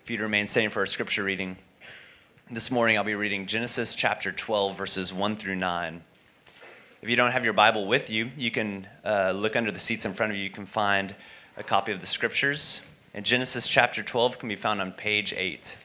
If you'd remain standing for our scripture reading, this morning I'll be reading Genesis chapter 12, verses 1 through 9. If you don't have your Bible with you, you can look under the seats in front of you. You can find a copy of the scriptures. And Genesis chapter 12 can be found on page 8.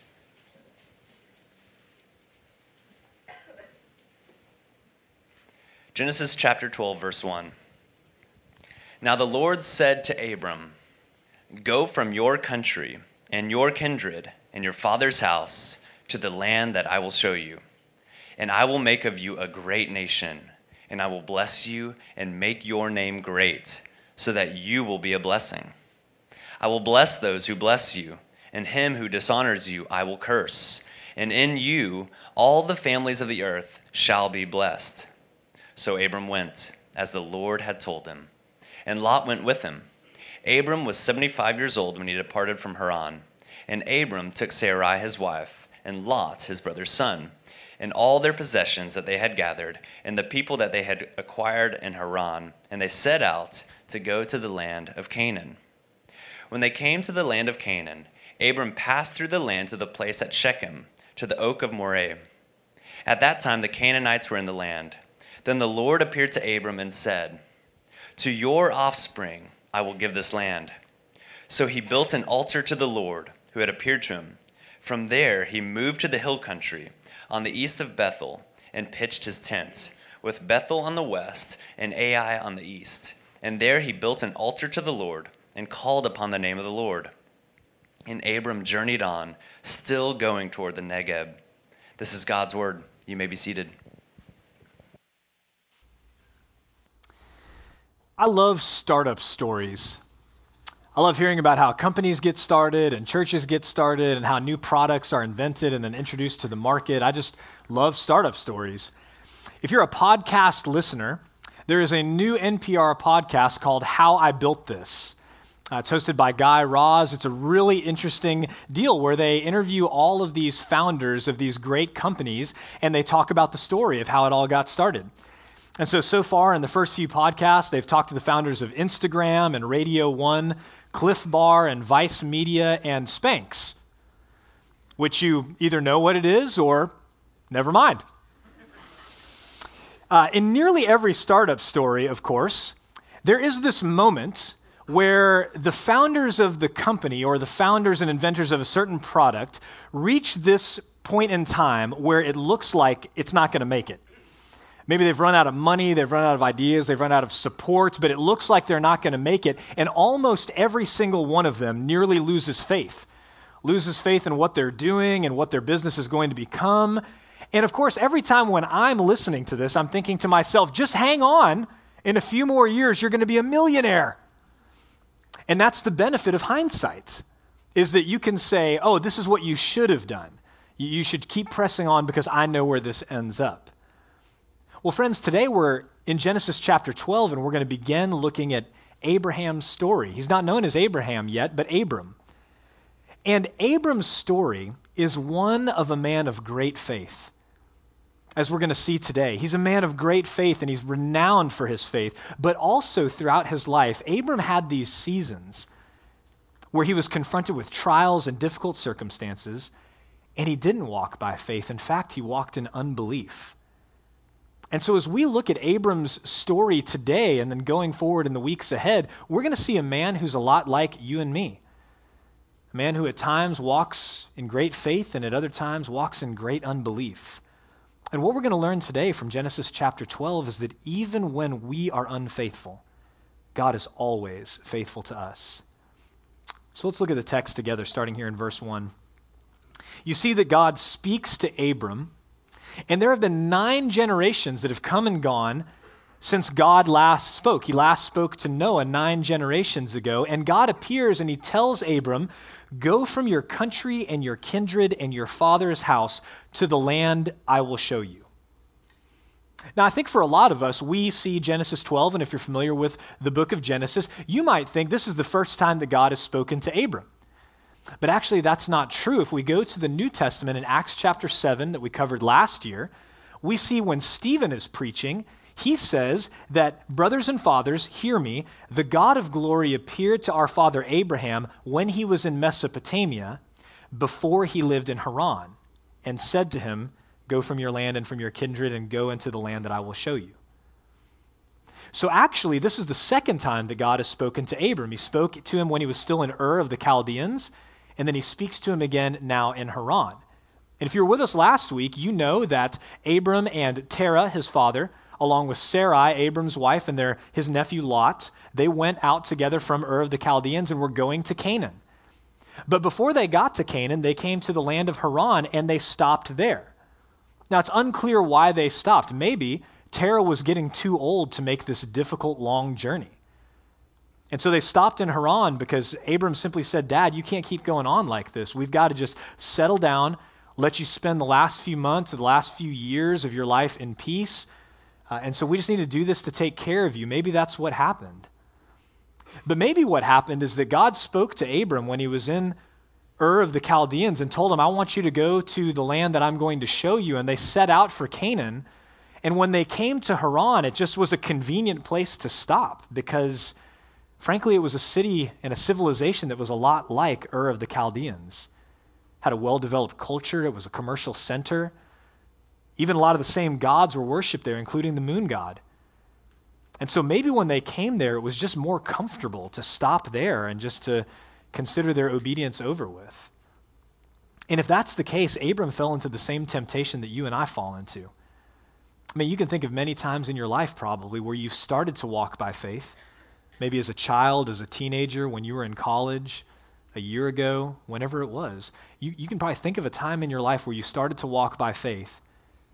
Genesis chapter 12, verse 1. Now the Lord said to Abram, "Go from your country and your kindred and your father's house to the land that I will show you. And I will make of you a great nation, and I will bless you and make your name great, so that you will be a blessing. I will bless those who bless you, and him who dishonors you I will curse. And in you all the families of the earth shall be blessed." So Abram went, as the Lord had told him. And Lot went with him. Abram was 75 years old when he departed from Haran. And Abram took Sarai his wife, and Lot his brother's son, and all their possessions that they had gathered, and the people that they had acquired in Haran, and they set out to go to the land of Canaan. When they came to the land of Canaan, Abram passed through the land to the place at Shechem, to the oak of Moreh. At that time the Canaanites were in the land. Then the Lord appeared to Abram and said, "To your offspring I will give this land." So he built an altar to the Lord, who had appeared to him. From there he moved to the hill country, on the east of Bethel, and pitched his tent, with Bethel on the west and Ai on the east. And there he built an altar to the Lord, and called upon the name of the Lord. And Abram journeyed on, still going toward the Negeb. This is God's word. You may be seated. I love startup stories. I love hearing about how companies get started and churches get started and how new products are invented and then introduced to the market. I just love startup stories. If you're a podcast listener, there is a new NPR podcast called How I Built This. It's hosted by Guy Raz. It's a really interesting deal where they interview all of these founders of these great companies, and they talk about the story of how it all got started. And so far in the first few podcasts, they've talked to the founders of Instagram and Radio One, Cliff Bar and Vice Media and Spanx, which you either know what it is or never mind. In nearly every startup story, of course, there is this moment where the founders of the company or the founders and inventors of a certain product reach this point in time where it looks like it's not going to make it. Maybe they've run out of money, they've run out of ideas, they've run out of support, but it looks like they're not going to make it, and almost every single one of them nearly loses faith in what they're doing and what their business is going to become. And of course, every time when I'm listening to this, I'm thinking to myself, just hang on, in a few more years, you're going to be a millionaire. And that's the benefit of hindsight, is that you can say, oh, this is what you should have done. You should keep pressing on because I know where this ends up. Well, friends, today we're in Genesis chapter 12, and we're going to begin looking at Abraham's story. He's not known as Abraham yet, but Abram. And Abram's story is one of a man of great faith, as we're going to see today. He's a man of great faith, and he's renowned for his faith. But also throughout his life, Abram had these seasons where he was confronted with trials and difficult circumstances, and he didn't walk by faith. In fact, he walked in unbelief. And so as we look at Abram's story today and then going forward in the weeks ahead, we're going to see a man who's a lot like you and me. A man who at times walks in great faith and at other times walks in great unbelief. And what we're going to learn today from Genesis chapter 12 is that even when we are unfaithful, God is always faithful to us. So let's look at the text together, starting here in verse 1. You see that God speaks to Abram, and there have been 9 generations that have come and gone since God last spoke. He last spoke to Noah 9 generations ago, and God appears and he tells Abram, go from your country and your kindred and your father's house to the land I will show you. Now, I think for a lot of us, we see Genesis 12, and if you're familiar with the book of Genesis, you might think this is the first time that God has spoken to Abram. But actually, that's not true. If we go to the New Testament in Acts chapter 7 that we covered last year, we see when Stephen is preaching, he says that, brothers and fathers, hear me, the God of glory appeared to our father Abraham when he was in Mesopotamia, before he lived in Haran, and said to him, "Go from your land and from your kindred and go into the land that I will show you." So actually, this is the second time that God has spoken to Abram. He spoke to him when he was still in Ur of the Chaldeans, and then he speaks to him again now in Haran. And if you were with us last week, you know that Abram and Terah, his father, along with Sarai, Abram's wife, and his nephew Lot, they went out together from Ur of the Chaldeans and were going to Canaan. But before they got to Canaan, they came to the land of Haran, and they stopped there. Now, it's unclear why they stopped. Maybe Terah was getting too old to make this difficult, long journey. And so they stopped in Haran because Abram simply said, "Dad, you can't keep going on like this. We've got to just settle down, let you spend the last few months or the last few years of your life in peace. And so we just need to do this to take care of you." Maybe that's what happened. But maybe what happened is that God spoke to Abram when he was in Ur of the Chaldeans and told him, "I want you to go to the land that I'm going to show you." And they set out for Canaan. And when they came to Haran, it just was a convenient place to stop because, frankly, it was a city and a civilization that was a lot like Ur of the Chaldeans. Had a well-developed culture. It was a commercial center. Even a lot of the same gods were worshipped there, including the moon god. And so maybe when they came there, it was just more comfortable to stop there and just to consider their obedience over with. And if that's the case, Abram fell into the same temptation that you and I fall into. I mean, you can think of many times in your life probably where you've started to walk by faith, maybe as a child, as a teenager, when you were in college, a year ago, whenever it was. You can probably think of a time in your life where you started to walk by faith.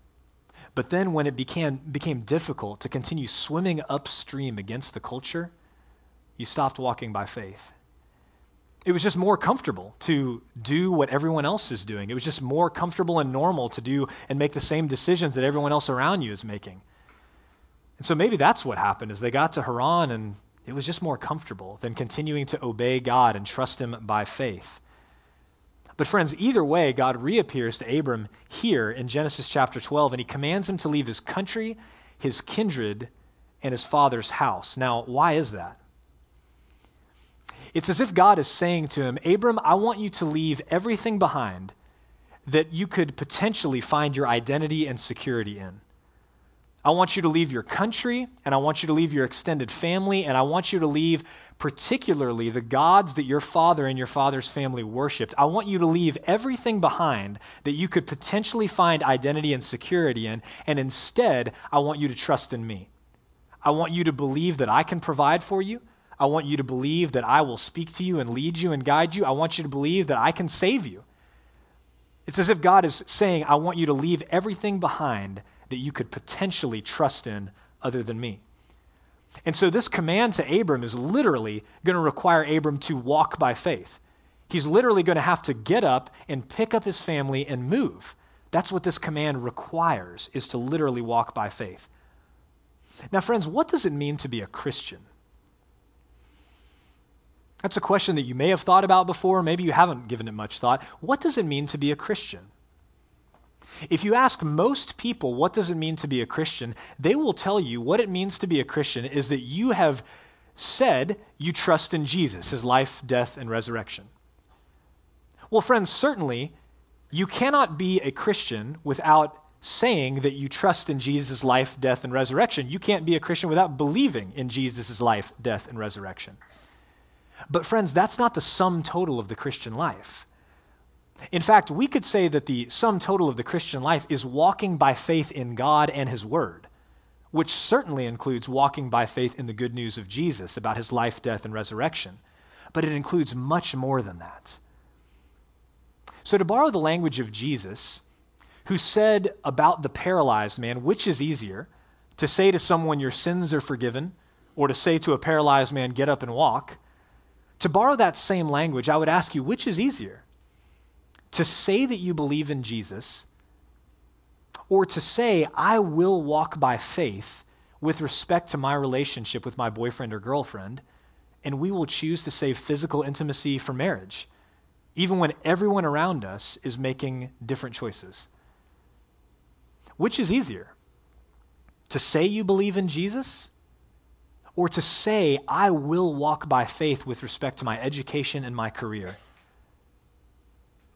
But then when it became difficult to continue swimming upstream against the culture, you stopped walking by faith. It was just more comfortable to do what everyone else is doing. It was just more comfortable and normal to do and make the same decisions that everyone else around you is making. And so maybe that's what happened is they got to Haran and it was just more comfortable than continuing to obey God and trust him by faith. But friends, either way, God reappears to Abram here in Genesis chapter 12, and he commands him to leave his country, his kindred, and his father's house. Now, why is that? It's as if God is saying to him, "Abram, I want you to leave everything behind that you could potentially find your identity and security in. I want you to leave your country, and I want you to leave your extended family, and I want you to leave particularly the gods that your father and your father's family worshipped. I want you to leave everything behind that you could potentially find identity and security in, and instead, I want you to trust in me. I want you to believe that I can provide for you. I want you to believe that I will speak to you and lead you and guide you. I want you to believe that I can save you." It's as if God is saying, "I want you to leave everything behind that you could potentially trust in other than me." And so this command to Abram is literally going to require Abram to walk by faith. He's literally going to have to get up and pick up his family and move. That's what this command requires, is to literally walk by faith. Now, friends, what does it mean to be a Christian? That's a question that you may have thought about before. Maybe you haven't given it much thought. What does it mean to be a Christian? If you ask most people, what does it mean to be a Christian, they will tell you what it means to be a Christian is that you have said you trust in Jesus, his life, death, and resurrection. Well, friends, certainly you cannot be a Christian without saying that you trust in Jesus' life, death, and resurrection. You can't be a Christian without believing in Jesus' life, death, and resurrection. But friends, that's not the sum total of the Christian life. In fact, we could say that the sum total of the Christian life is walking by faith in God and his word, which certainly includes walking by faith in the good news of Jesus about his life, death, and resurrection. But it includes much more than that. So to borrow the language of Jesus, who said about the paralyzed man, which is easier, to say to someone your sins are forgiven, or to say to a paralyzed man, get up and walk, to borrow that same language, I would ask you, which is easier? To say that you believe in Jesus, or to say, I will walk by faith with respect to my relationship with my boyfriend or girlfriend, and we will choose to save physical intimacy for marriage, even when everyone around us is making different choices. Which is easier? To say you believe in Jesus, or to say, I will walk by faith with respect to my education and my career?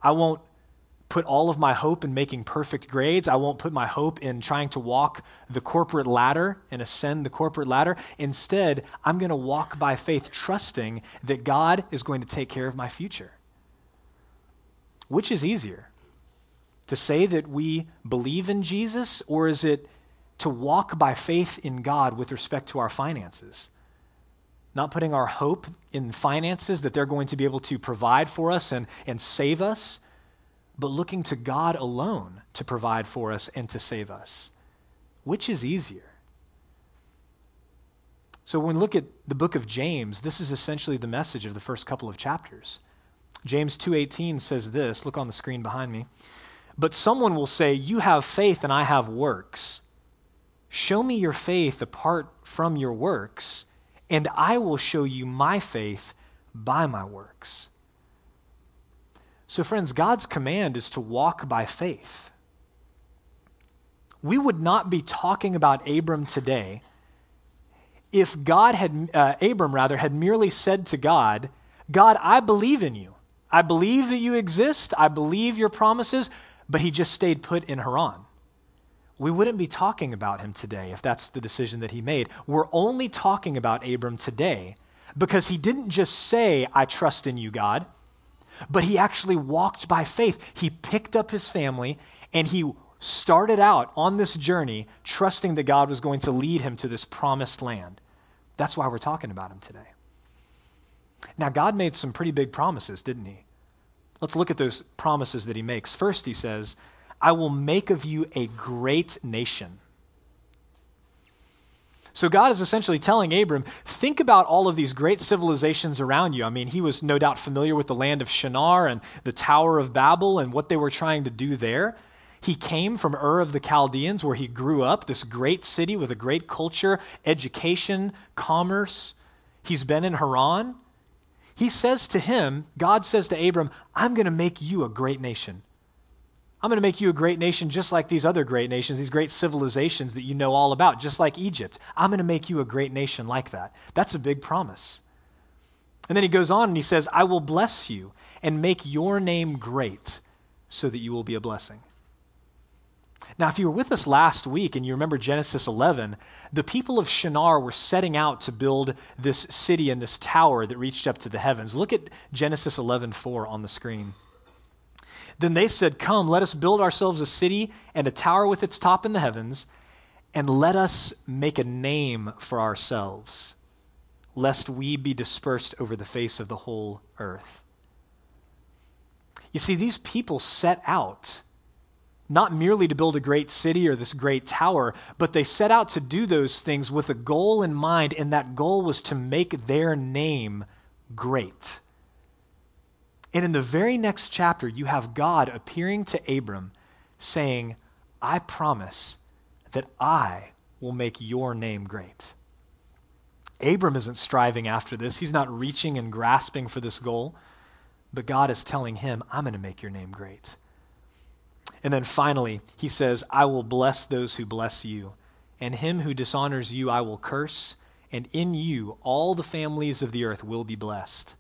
I won't put all of my hope in making perfect grades. I won't put my hope in trying to walk the corporate ladder and ascend the corporate ladder. Instead, I'm going to walk by faith, trusting that God is going to take care of my future. Which is easier? To say that we believe in Jesus, or is it to walk by faith in God with respect to our finances? Not putting our hope in finances that they're going to be able to provide for us and save us, but looking to God alone to provide for us and to save us. Which is easier? So when we look at the book of James, this is essentially the message of the first couple of chapters. James 2:18 says this, look on the screen behind me. But someone will say, you have faith and I have works. Show me your faith apart from your works, and I will show you my faith by my works. So friends, God's command is to walk by faith. We would not be talking about Abram today if Abram had merely said to God, God, I believe in you. I believe that you exist. I believe your promises, but he just stayed put in Haran. We wouldn't be talking about him today if that's the decision that he made. We're only talking about Abram today because he didn't just say, I trust in you, God, but he actually walked by faith. He picked up his family and he started out on this journey trusting that God was going to lead him to this promised land. That's why we're talking about him today. Now, God made some pretty big promises, didn't he? Let's look at those promises that he makes. First, he says, I will make of you a great nation. So God is essentially telling Abram, think about all of these great civilizations around you. I mean, he was no doubt familiar with the land of Shinar and the Tower of Babel and what they were trying to do there. He came from Ur of the Chaldeans, where he grew up, this great city with a great culture, education, commerce. He's been in Haran. He says to him, God says to Abram, I'm going to make you a great nation. I'm going to make you a great nation just like these other great nations, these great civilizations that you know all about, just like Egypt. I'm going to make you a great nation like that. That's a big promise. And then he goes on and he says, I will bless you and make your name great so that you will be a blessing. Now, if you were with us last week and you remember Genesis 11, the people of Shinar were setting out to build this city and this tower that reached up to the heavens. Look at Genesis 11:4 on the screen. Then they said, come, let us build ourselves a city and a tower with its top in the heavens, and let us make a name for ourselves, lest we be dispersed over the face of the whole earth. You see, these people set out not merely to build a great city or this great tower, but they set out to do those things with a goal in mind, and that goal was to make their name great. And in the very next chapter, you have God appearing to Abram saying, I promise that I will make your name great. Abram isn't striving after this. He's not reaching and grasping for this goal, but God is telling him, I'm going to make your name great. And then finally, he says, I will bless those who bless you, and him who dishonors you I will curse, and in you all the families of the earth will be blessed.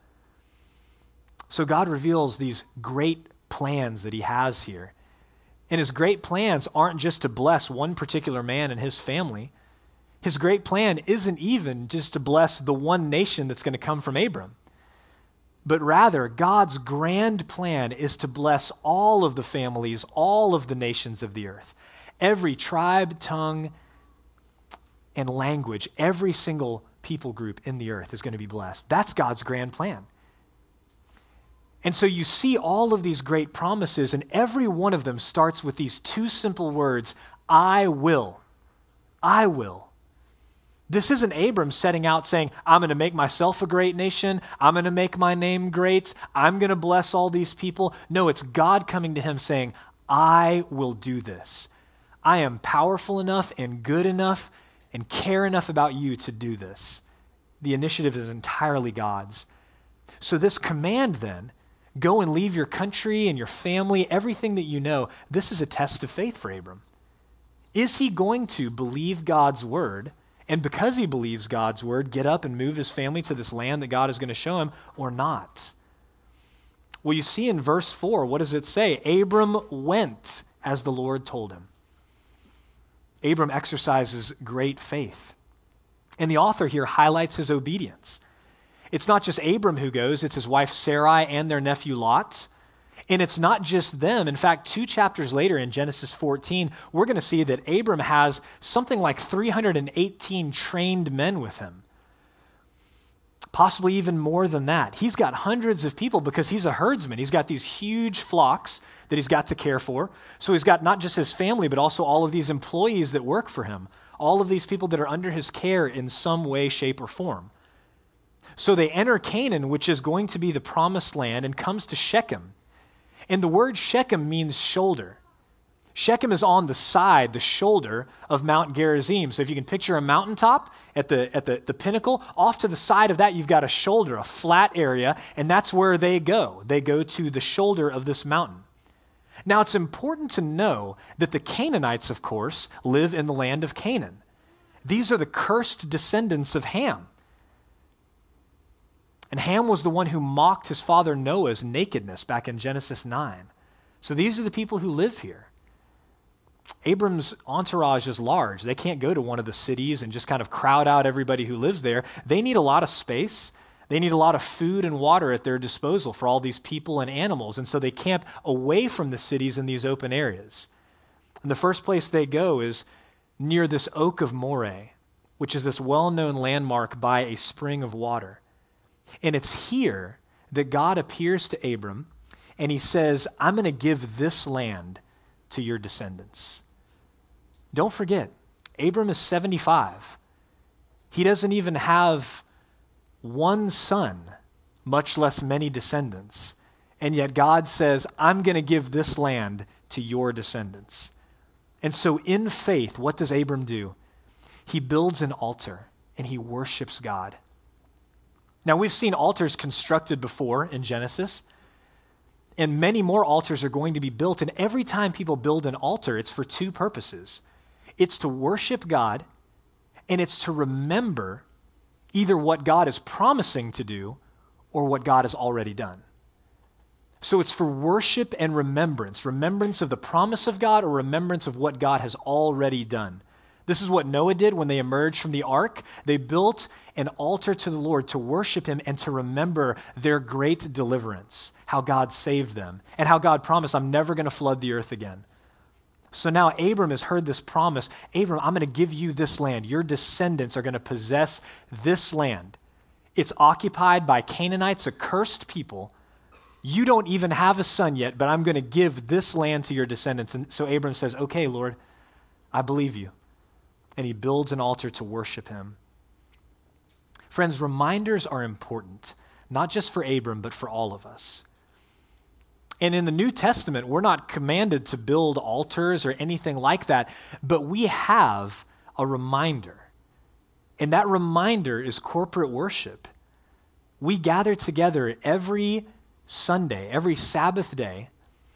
So God reveals these great plans that he has here. And his great plans aren't just to bless one particular man and his family. His great plan isn't even just to bless the one nation that's going to come from Abram. But rather, God's grand plan is to bless all of the families, all of the nations of the earth. Every tribe, tongue, and language, every single people group in the earth is going to be blessed. That's God's grand plan. And so you see all of these great promises, and every one of them starts with these two simple words, I will. I will. This isn't Abram setting out saying, I'm going to make myself a great nation. I'm going to make my name great. I'm going to bless all these people. No, it's God coming to him saying, I will do this. I am powerful enough and good enough and care enough about you to do this. The initiative is entirely God's. So this command then, go and leave your country and your family, everything that you know, this is a test of faith for Abram. Is he going to believe God's word, and because he believes God's word, get up and move his family to this land that God is going to show him, or not? Well, you see in verse 4, what does it say? Abram went as the Lord told him. Abram exercises great faith. And the author here highlights his obedience. It's not just Abram who goes, it's his wife Sarai and their nephew Lot. And it's not just them. In fact, 2 chapters later in Genesis 14, we're going to see that Abram has something like 318 trained men with him. Possibly even more than that. He's got hundreds of people because he's a herdsman. He's got these huge flocks that he's got to care for. So he's got not just his family, but also all of these employees that work for him. All of these people that are under his care in some way, shape, or form. So they enter Canaan, which is going to be the promised land, and comes to Shechem. And the word Shechem means shoulder. Shechem is on the side, the shoulder of Mount Gerizim. So if you can picture a mountaintop at the pinnacle, off to the side of that you've got a shoulder, a flat area, and that's where they go. They go to the shoulder of this mountain. Now it's important to know that the Canaanites, of course, live in the land of Canaan. These are the cursed descendants of Ham. And Ham was the one who mocked his father Noah's nakedness back in Genesis 9. So these are the people who live here. Abram's entourage is large. They can't go to one of the cities and just kind of crowd out everybody who lives there. They need a lot of space. They need a lot of food and water at their disposal for all these people and animals. And so they camp away from the cities in these open areas. And the first place they go is near this Oak of Moreh, which is this well-known landmark by a spring of water. And it's here that God appears to Abram and he says, I'm going to give this land to your descendants. Don't forget, Abram is 75. He doesn't even have one son, much less many descendants. And yet God says, I'm going to give this land to your descendants. And so in faith, what does Abram do? He builds an altar and he worships God. Now, we've seen altars constructed before in Genesis, and many more altars are going to be built. And every time people build an altar, it's for two purposes. It's to worship God, and it's to remember either what God is promising to do or what God has already done. So it's for worship and remembrance of the promise of God or remembrance of what God has already done. This is what Noah did when they emerged from the ark. They built an altar to the Lord to worship him and to remember their great deliverance, how God saved them, and how God promised, I'm never going to flood the earth again. So now Abram has heard this promise. Abram, I'm going to give you this land. Your descendants are going to possess this land. It's occupied by Canaanites, a cursed people. You don't even have a son yet, but I'm going to give this land to your descendants. And so Abram says, okay, Lord, I believe you. And he builds an altar to worship him. Friends, reminders are important, not just for Abram, but for all of us. And in the New Testament, we're not commanded to build altars or anything like that, but we have a reminder. And that reminder is corporate worship. We gather together every Sunday, every Sabbath day,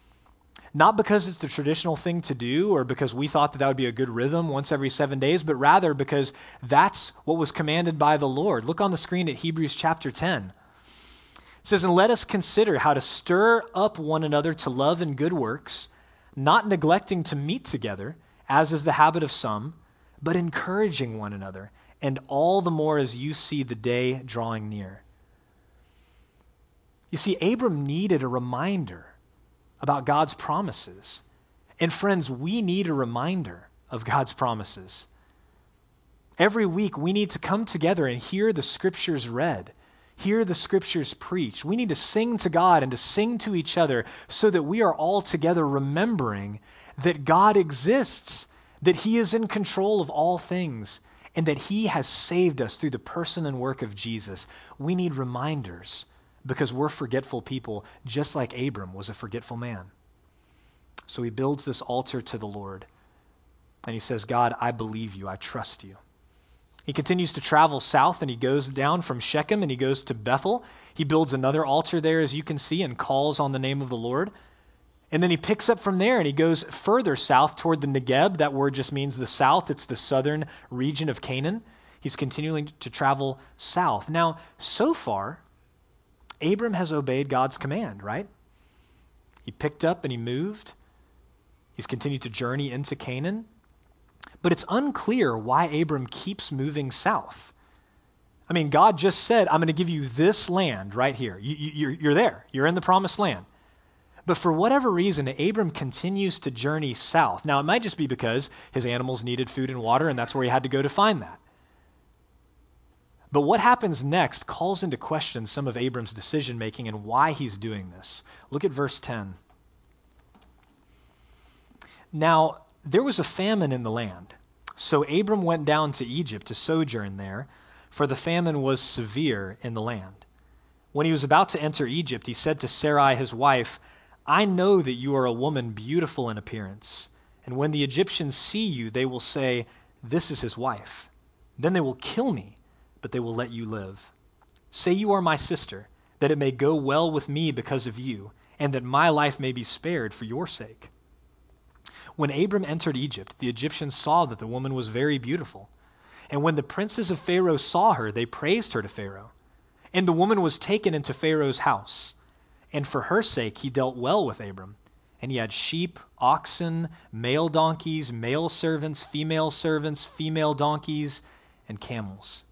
not because it's the traditional thing to do or because we thought that would be a good rhythm once every 7 days, but rather because that's what was commanded by the Lord. Look on the screen at Hebrews chapter 10. It says, and let us consider how to stir up one another to love and good works, not neglecting to meet together, as is the habit of some, but encouraging one another, and all the more as you see the day drawing near. You see, Abram needed a reminder about God's promises. And friends, we need a reminder of God's promises. Every week, we need to come together and hear the scriptures read, hear the scriptures preached. We need to sing to God and to sing to each other so that we are all together remembering that God exists, that he is in control of all things, and that he has saved us through the person and work of Jesus. We need reminders because we're forgetful people, just like Abram was a forgetful man. So he builds this altar to the Lord, and he says, God, I believe you. I trust you. He continues to travel south, and he goes down from Shechem, and he goes to Bethel. He builds another altar there, as you can see, and calls on the name of the Lord. And then he picks up from there, and he goes further south toward the Negeb. That word just means the south. It's the southern region of Canaan. He's continuing to travel south. Now, so far, Abram has obeyed God's command, right? He picked up and he moved. He's continued to journey into Canaan. But it's unclear why Abram keeps moving south. I mean, God just said, I'm going to give you this land right here. You're there. You're in the promised land. But for whatever reason, Abram continues to journey south. Now, it might just be because his animals needed food and water, and that's where he had to go to find that. But what happens next calls into question some of Abram's decision-making and why he's doing this. Look at verse 10. Now, there was a famine in the land, so Abram went down to Egypt to sojourn there, for the famine was severe in the land. When he was about to enter Egypt, he said to Sarai his wife, I know that you are a woman beautiful in appearance, and when the Egyptians see you, they will say, this is his wife. Then they will kill me, but they will let you live. Say you are my sister, that it may go well with me because of you, and that my life may be spared for your sake. When Abram entered Egypt, the Egyptians saw that the woman was very beautiful. And when the princes of Pharaoh saw her, they praised her to Pharaoh. And the woman was taken into Pharaoh's house. And for her sake he dealt well with Abram. And he had sheep, oxen, male donkeys, male servants, female donkeys, and camels.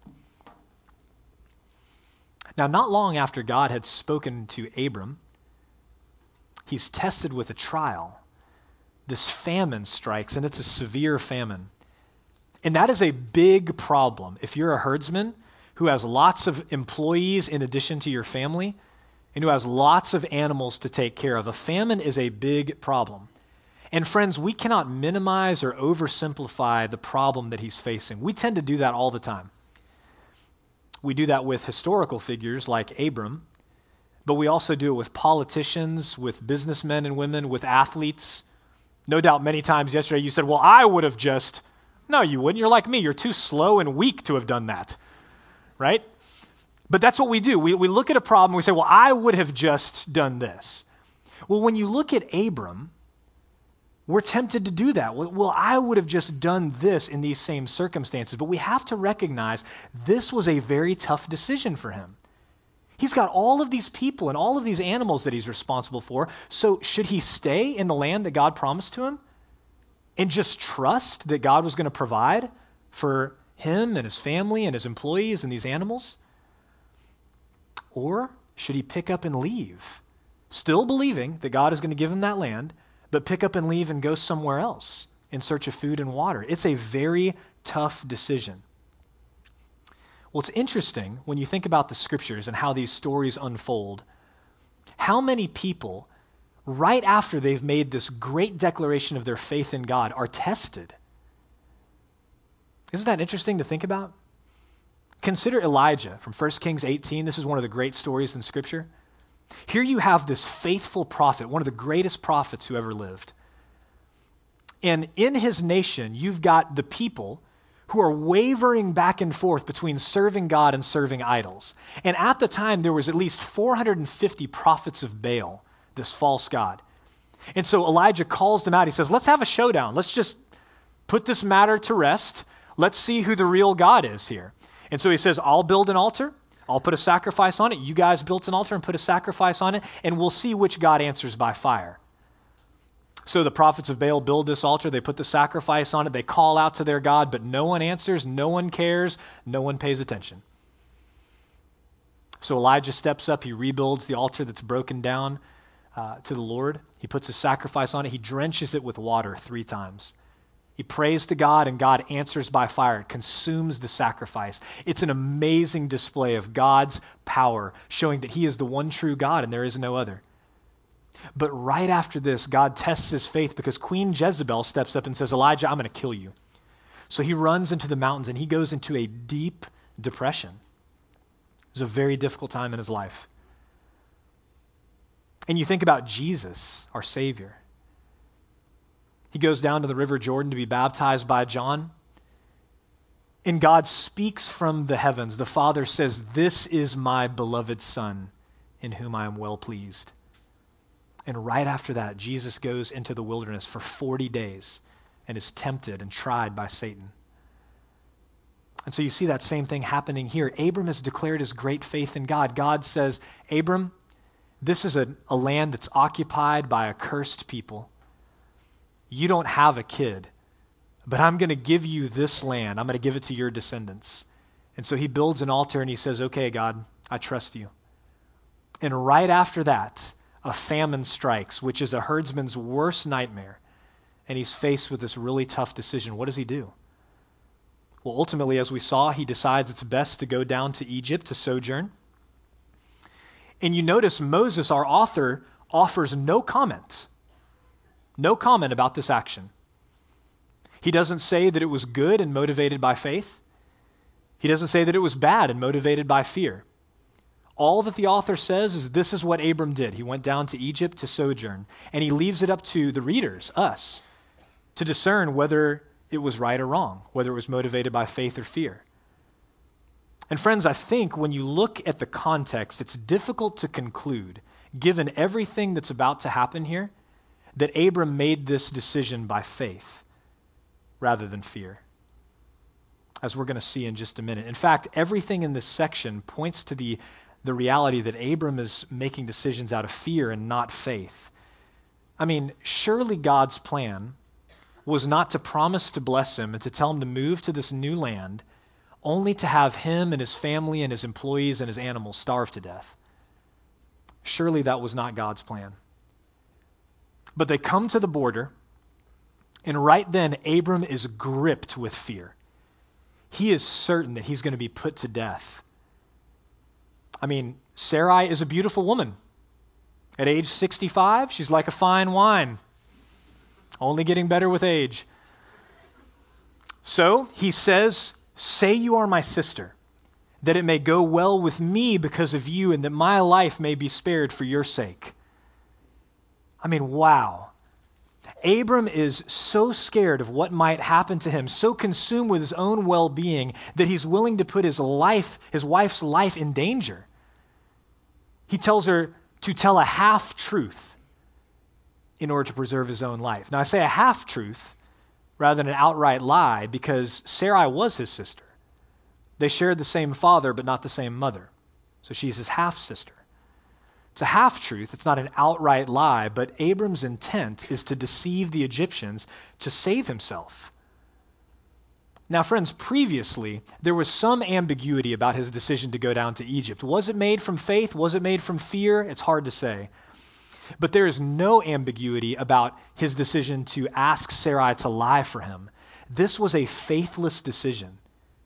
Now, not long after God had spoken to Abram, he's tested with a trial. This famine strikes, and it's a severe famine. And that is a big problem. If you're a herdsman who has lots of employees in addition to your family, and who has lots of animals to take care of, a famine is a big problem. And friends, we cannot minimize or oversimplify the problem that he's facing. We tend to do that all the time. We do that with historical figures like Abram, but we also do it with politicians, with businessmen and women, with athletes. No doubt many times yesterday you said, well, I would have just... No, you wouldn't. You're like me. You're too slow and weak to have done that, right? But that's what we do. We look at a problem and we say, well, I would have just done this. Well, when you look at Abram, we're tempted to do that. Well, I would have just done this in these same circumstances. But we have to recognize this was a very tough decision for him. He's got all of these people and all of these animals that he's responsible for. So should he stay in the land that God promised to him and just trust that God was going to provide for him and his family and his employees and these animals? Or should he pick up and leave, still believing that God is going to give him that land, but pick up and leave and go somewhere else in search of food and water? It's a very tough decision. Well, it's interesting when you think about the scriptures and how these stories unfold, how many people, right after they've made this great declaration of their faith in God, are tested. Isn't that interesting to think about? Consider Elijah from 1 Kings 18. This is one of the great stories in Scripture. Here you have this faithful prophet, one of the greatest prophets who ever lived. And in his nation, you've got the people who are wavering back and forth between serving God and serving idols. And at the time, there was at least 450 prophets of Baal, this false god. And so Elijah calls them out. He says, let's have a showdown. Let's just put this matter to rest. Let's see who the real God is here. And so he says, I'll build an altar. I'll put a sacrifice on it. You guys built an altar and put a sacrifice on it, and we'll see which God answers by fire. So the prophets of Baal build this altar. They put the sacrifice on it. They call out to their God, but no one answers. No one cares. No one pays attention. So Elijah steps up. He rebuilds the altar that's broken down to the Lord. He puts a sacrifice on it. He drenches it with water 3 times. He prays to God, and God answers by fire. It consumes the sacrifice. It's an amazing display of God's power, showing that he is the one true God and there is no other. But right after this, God tests his faith because Queen Jezebel steps up and says, Elijah, I'm going to kill you. So he runs into the mountains and he goes into a deep depression. It was a very difficult time in his life. And you think about Jesus, our Savior. He goes down to the River Jordan to be baptized by John. And God speaks from the heavens. The Father says, this is my beloved Son in whom I am well pleased. And right after that, Jesus goes into the wilderness for 40 days and is tempted and tried by Satan. And so you see that same thing happening here. Abram has declared his great faith in God. God says, Abram, This is a land that's occupied by a cursed people. You don't have a kid, but I'm going to give you this land. I'm going to give it to your descendants. And so he builds an altar and he says, okay, God, I trust you. And right after that, a famine strikes, which is a herdsman's worst nightmare. And he's faced with this really tough decision. What does he do? Well, ultimately, as we saw, he decides it's best to go down to Egypt to sojourn. And you notice Moses, our author, offers no comment about this action. He doesn't say that it was good and motivated by faith. He doesn't say that it was bad and motivated by fear. All that the author says is this is what Abram did. He went down to Egypt to sojourn, and he leaves it up to the readers, us, to discern whether it was right or wrong, whether it was motivated by faith or fear. And friends, I think when you look at the context, it's difficult to conclude, given everything that's about to happen here, that Abram made this decision by faith rather than fear, as we're going to see in just a minute. In fact, everything in this section points to the reality that Abram is making decisions out of fear and not faith. I mean, surely God's plan was not to promise to bless him and to tell him to move to this new land only to have him and his family and his employees and his animals starve to death. Surely that was not God's plan. But they come to the border, and right then Abram is gripped with fear. He is certain that he's going to be put to death. I mean, Sarai is a beautiful woman. At age 65, she's like a fine wine, only getting better with age. So he says, say you are my sister, that it may go well with me because of you, and that my life may be spared for your sake. I mean, wow. Abram is so scared of what might happen to him, so consumed with his own well-being, that he's willing to put his wife's life in danger. He tells her to tell a half-truth in order to preserve his own life. Now, I say a half-truth rather than an outright lie because Sarai was his sister. They shared the same father, but not the same mother. So she's his half-sister. It's a half-truth. It's not an outright lie, but Abram's intent is to deceive the Egyptians to save himself. Now, friends, previously, there was some ambiguity about his decision to go down to Egypt. Was it made from faith? Was it made from fear? It's hard to say. But there is no ambiguity about his decision to ask Sarai to lie for him. This was a faithless decision.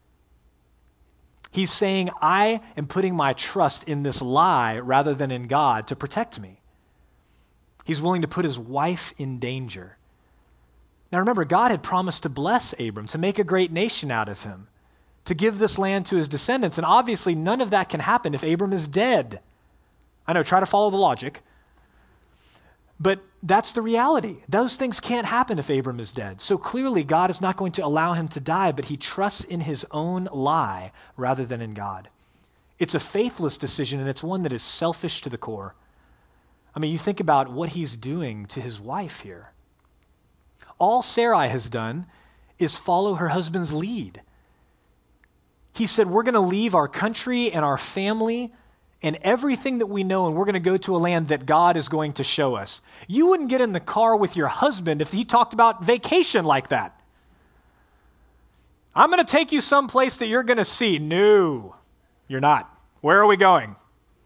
He's saying, I am putting my trust in this lie rather than in God to protect me. He's willing to put his wife in danger. Now remember, God had promised to bless Abram, to make a great nation out of him, to give this land to his descendants, and obviously none of that can happen if Abram is dead. I know, try to follow the logic. But that's the reality. Those things can't happen if Abram is dead. So clearly God is not going to allow him to die, but he trusts in his own lie rather than in God. It's a faithless decision, and it's one that is selfish to the core. I mean, you think about what he's doing to his wife here. All Sarai has done is follow her husband's lead. He said, we're going to leave our country and our family and everything that we know, and we're going to go to a land that God is going to show us. You wouldn't get in the car with your husband if he talked about vacation like that. I'm going to take you someplace that you're going to see. No, you're not. Where are we going?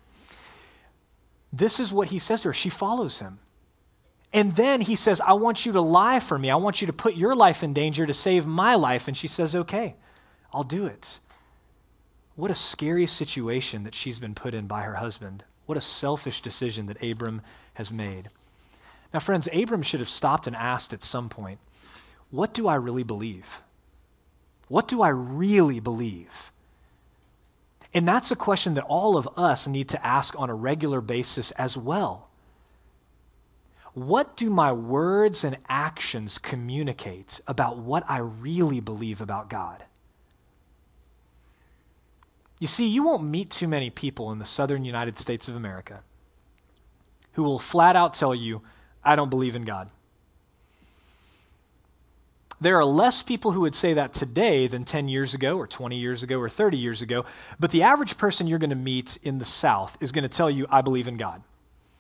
This is what he says to her. She follows him. And then he says, I want you to lie for me. I want you to put your life in danger to save my life. And she says, okay, I'll do it. What a scary situation that she's been put in by her husband. What a selfish decision that Abram has made. Now, friends, Abram should have stopped and asked at some point, what do I really believe? What do I really believe? And that's a question that all of us need to ask on a regular basis as well. What do my words and actions communicate about what I really believe about God? You see, you won't meet too many people in the southern United States of America who will flat out tell you, I don't believe in God. There are less people who would say that today than 10 years ago or 20 years ago or 30 years ago, but the average person you're going to meet in the South is going to tell you, I believe in God.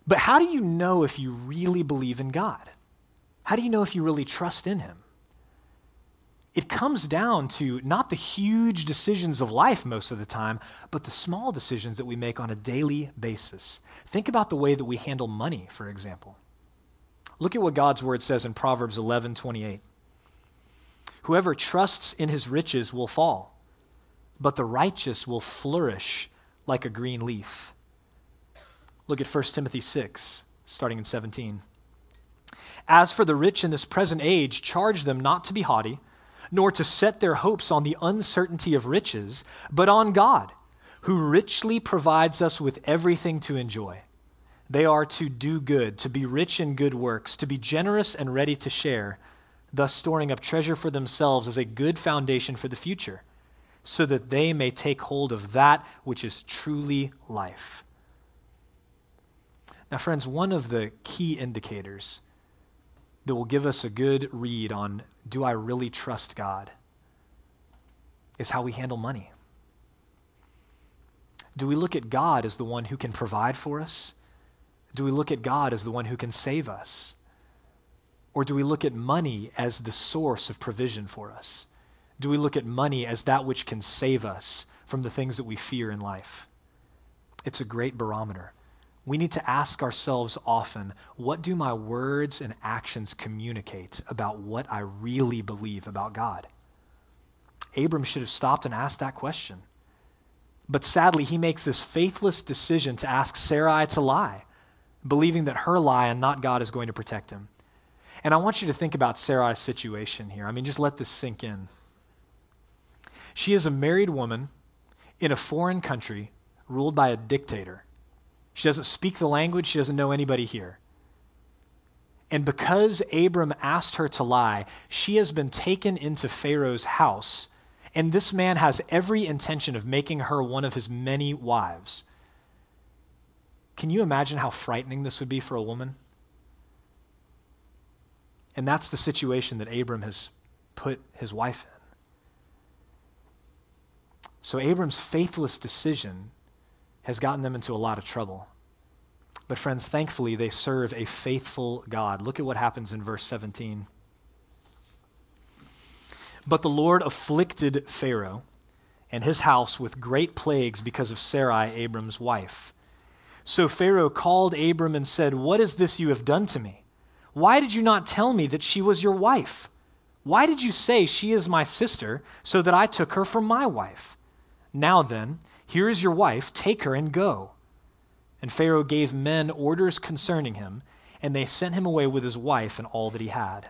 But how do you know if you really believe in God? How do you know if you really trust in him? It comes down to not the huge decisions of life most of the time, but the small decisions that we make on a daily basis. Think about the way that we handle money, for example. Look at what God's word says in Proverbs 11:28. Whoever trusts in his riches will fall, but the righteous will flourish like a green leaf. Look at 1 Timothy 6, starting in 17. As for the rich in this present age, charge them not to be haughty, nor to set their hopes on the uncertainty of riches, but on God, who richly provides us with everything to enjoy. They are to do good, to be rich in good works, to be generous and ready to share, thus storing up treasure for themselves as a good foundation for the future, so that they may take hold of that which is truly life. Now, friends, one of the key indicators that will give us a good read on, do I really trust God, is how we handle money. Do we look at God as the one who can provide for us? Do we look at God as the one who can save us? Or do we look at money as the source of provision for us? Do we look at money as that which can save us from the things that we fear in life? It's a great barometer. We need to ask ourselves often, what do my words and actions communicate about what I really believe about God? Abram should have stopped and asked that question. But sadly, he makes this faithless decision to ask Sarai to lie, believing that her lie and not God is going to protect him. And I want you to think about Sarai's situation here. I mean, just let this sink in. She is a married woman in a foreign country ruled by a dictator. She doesn't speak the language. She doesn't know anybody here. And because Abram asked her to lie, she has been taken into Pharaoh's house, and this man has every intention of making her one of his many wives. Can you imagine how frightening this would be for a woman? And that's the situation that Abram has put his wife in. So Abram's faithless decision has gotten them into a lot of trouble. But friends, thankfully, they serve a faithful God. Look at what happens in verse 17. But the Lord afflicted Pharaoh and his house with great plagues because of Sarai, Abram's wife. So Pharaoh called Abram and said, "What is this you have done to me? Why did you not tell me that she was your wife? Why did you say she is my sister, so that I took her for my wife? Now then, here is your wife, take her and go." And Pharaoh gave men orders concerning him, and they sent him away with his wife and all that he had.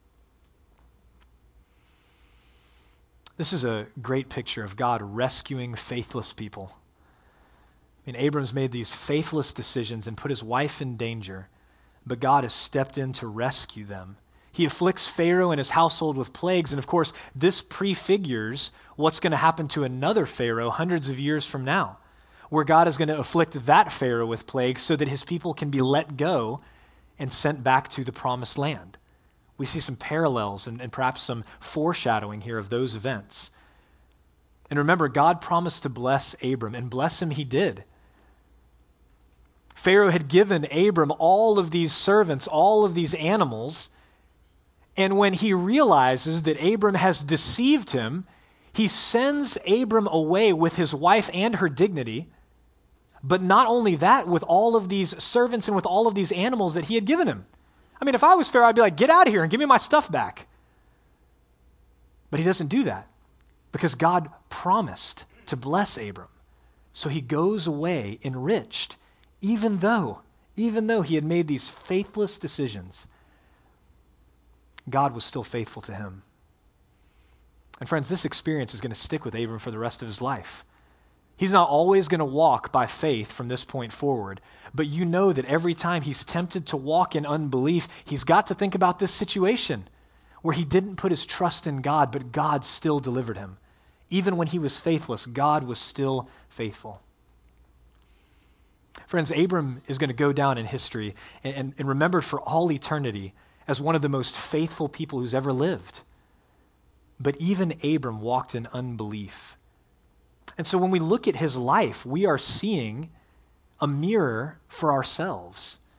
This is a great picture of God rescuing faithless people. I mean, Abram's made these faithless decisions and put his wife in danger, but God has stepped in to rescue them. He afflicts Pharaoh and his household with plagues, and of course, this prefigures what's going to happen to another Pharaoh hundreds of years from now, where God is going to afflict that Pharaoh with plagues so that his people can be let go and sent back to the promised land. We see some parallels and perhaps some foreshadowing here of those events. And remember, God promised to bless Abram, and bless him he did. Pharaoh had given Abram all of these servants, all of these animals, and when he realizes that Abram has deceived him, he sends Abram away with his wife and her dignity, but not only that, with all of these servants and with all of these animals that he had given him. I mean, if I was Pharaoh, I'd be like, get out of here and give me my stuff back. But he doesn't do that because God promised to bless Abram. So he goes away enriched, even though he had made these faithless decisions. God was still faithful to him. And friends, this experience is going to stick with Abram for the rest of his life. He's not always going to walk by faith from this point forward, but you know that every time he's tempted to walk in unbelief, he's got to think about this situation where he didn't put his trust in God, but God still delivered him. Even when he was faithless, God was still faithful. Friends, Abram is going to go down in history and remembered for all eternity as one of the most faithful people who's ever lived. But even Abram walked in unbelief. And so when we look at his life, we are seeing a mirror for ourselves.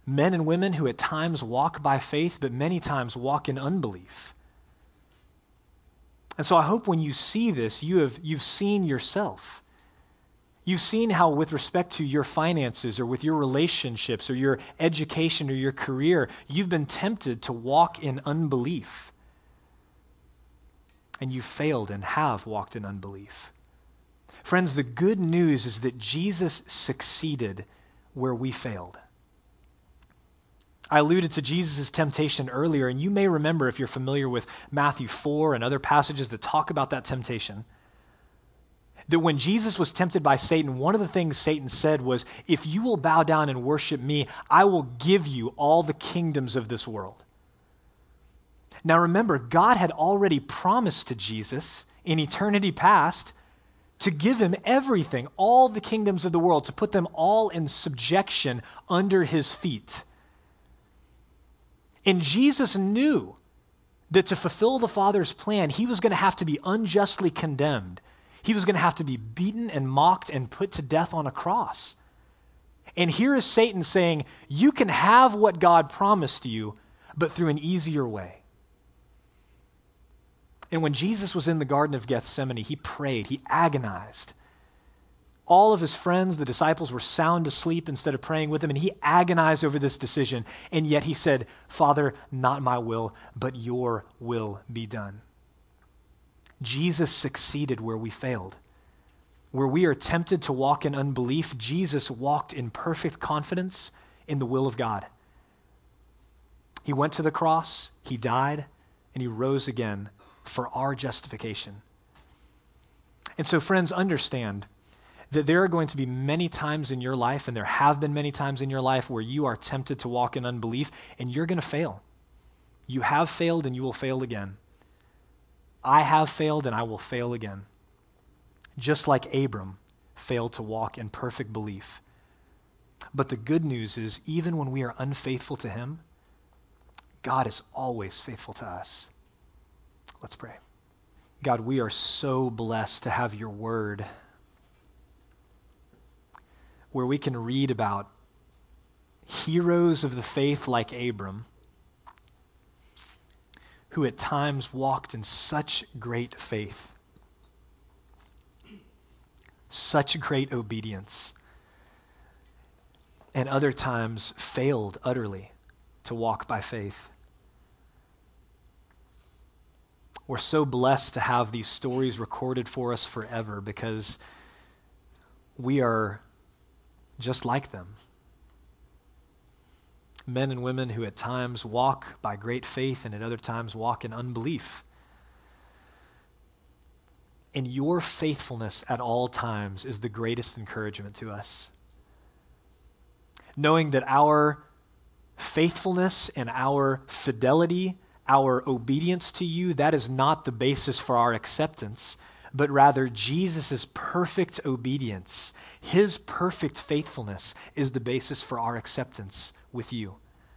Men and women who at times walk by faith, but many times walk in unbelief. And so I hope when you see this, you've seen yourself. You've seen how with respect to your finances or with your relationships or your education or your career, you've been tempted to walk in unbelief. And you failed and have walked in unbelief. Friends, the good news is that Jesus succeeded where we failed. I alluded to Jesus' temptation earlier, and you may remember if you're familiar with Matthew 4 and other passages that talk about that temptation, that when Jesus was tempted by Satan, one of the things Satan said was, if you will bow down and worship me, I will give you all the kingdoms of this world. Now remember, God had already promised to Jesus in eternity past to give him everything, all the kingdoms of the world, to put them all in subjection under his feet. And Jesus knew that to fulfill the Father's plan, he was going to have to be unjustly condemned. He was going to have to be beaten and mocked and put to death on a cross. And here is Satan saying, you can have what God promised you, but through an easier way. And when Jesus was in the Garden of Gethsemane, he prayed, he agonized. All of his friends, the disciples, were sound asleep instead of praying with him, and he agonized over this decision. And yet he said, Father, not my will, but your will be done. Jesus succeeded where we failed. Where we are tempted to walk in unbelief, Jesus walked in perfect confidence in the will of God. He went to the cross, he died, and he rose again for our justification. And so, friends, understand that there are going to be many times in your life, and there have been many times in your life, where you are tempted to walk in unbelief, and you're going to fail. You have failed, and you will fail again. I have failed, and I will fail again. Just like Abram failed to walk in perfect belief. But the good news is, even when we are unfaithful to him, God is always faithful to us. Let's pray. God, we are so blessed to have your word, where we can read about heroes of the faith like Abram, who at times walked in such great faith, such great obedience, and other times failed utterly to walk by faith. We're so blessed to have these stories recorded for us forever because we are just like them. Men and women who at times walk by great faith and at other times walk in unbelief. And your faithfulness at all times is the greatest encouragement to us. Knowing that our faithfulness and our fidelity, our obedience to you, that is not the basis for our acceptance, but rather Jesus' perfect obedience, his perfect faithfulness is the basis for our acceptance with you.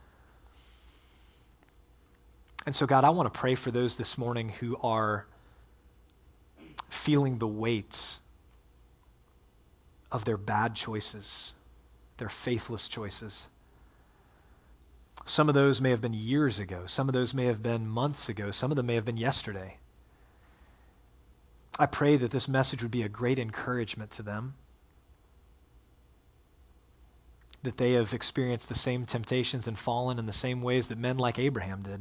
And so, God, I want to pray for those this morning who are feeling the weight of their bad choices, their faithless choices. Some of those may have been years ago. Some of those may have been months ago. Some of them may have been yesterday. I pray that this message would be a great encouragement to them, that they have experienced the same temptations and fallen in the same ways that men like Abraham did.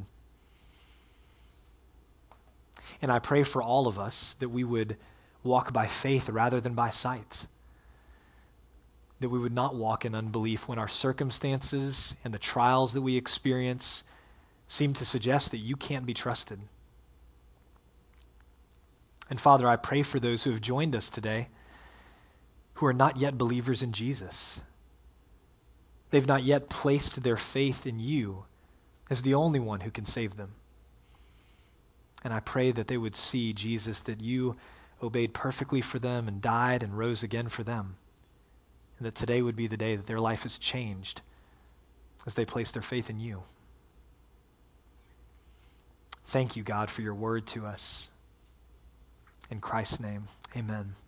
And I pray for all of us that we would walk by faith rather than by sight, that we would not walk in unbelief when our circumstances and the trials that we experience seem to suggest that you can't be trusted. And Father, I pray for those who have joined us today who are not yet believers in Jesus. They've not yet placed their faith in you as the only one who can save them. And I pray that they would see, Jesus, that you obeyed perfectly for them and died and rose again for them. And that today would be the day that their life is changed as they place their faith in you. Thank you, God, for your word to us. In Christ's name, amen.